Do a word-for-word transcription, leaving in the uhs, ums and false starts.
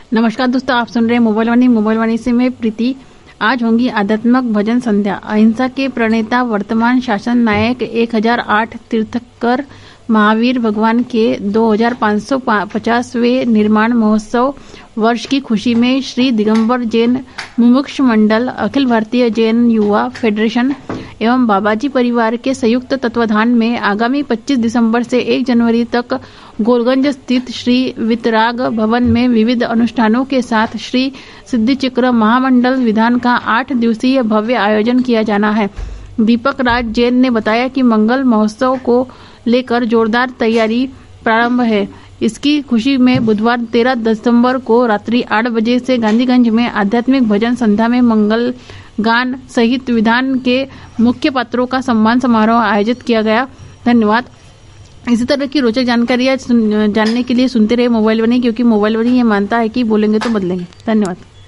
नमस्कार दोस्तों, आप सुन रहे हैं मोबाइल वाणी। मोबाइल वाणी से मैं प्रीति। आज होंगी आध्यात्मिक भजन संध्या। अहिंसा के प्रणेता, वर्तमान शासन नायक, एक हज़ार आठ तीर्थंकर महावीर भगवान के दो हज़ार पाँच सौ पचासवें निर्माण महोत्सव वर्ष की खुशी में श्री दिगंबर जैन मुमुक्ष मंडल, अखिल भारतीय जैन युवा फेडरेशन एवं बाबाजी परिवार के संयुक्त तत्वाधान में आगामी पच्चीस दिसंबर से एक जनवरी तक गोलगंज स्थित श्री वितराग भवन में विविध अनुष्ठानों के साथ श्री सिद्धिचक्र महामंडल विधान का आठ दिवसीय भव्य आयोजन किया जाना है। दीपक राज जैन ने बताया कि मंगल महोत्सव को लेकर जोरदार तैयारी प्रारंभ है। इसकी खुशी में बुधवार तेरह दिसंबर को रात्रि आठ बजे से गांधीगंज में आध्यात्मिक भजन संध्या में मंगल गान सहित विधान के मुख्य पात्रों का सम्मान समारोह आयोजित किया गया। धन्यवाद। इसी तरह की रोचक जानकारियां जानने के लिए सुनते रहे मोबाइल वाणी, क्योंकि मोबाइल वाणी ये मानता है कि बोलेंगे तो बदलेंगे। धन्यवाद।